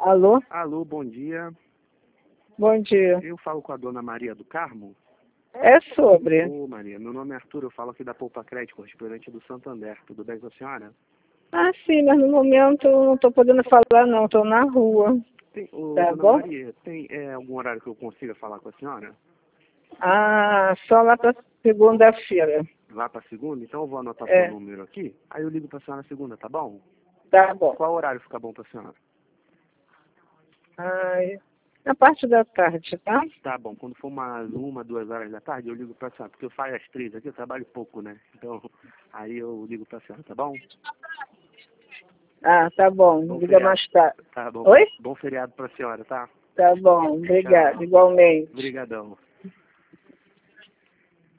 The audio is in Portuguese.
Alô? Alô, bom dia. Bom dia. Eu falo com a dona Maria do Carmo. É sobre. Ô, Maria, meu nome é Arthur, eu falo aqui da Poupa Crédito, correspondente do Santander. Tudo bem com a senhora? Ah, sim, mas no momento eu não estou podendo falar não, estou na rua. Tá Dona bom? Maria, tem algum horário que eu consiga falar com a senhora? Ah, só lá para segunda-feira. Lá para segunda? Então eu vou anotar seu É, número aqui. Aí eu ligo para a senhora segunda, tá bom? tá bom. Qual horário fica bom para a senhora? Ai, na parte da tarde, tá? Tá bom, quando for umas 1, 2 horas da tarde, eu ligo para a senhora, porque eu saio às 3 aqui, eu trabalho pouco, né? Então, aí eu ligo para a senhora, tá bom? Ah, tá bom. Bom Liga feriado. mais tarde. Tá bom. Oi? Bom feriado para a senhora, tá? Tá bom, obrigado. Tchau. Igualmente. Obrigadão.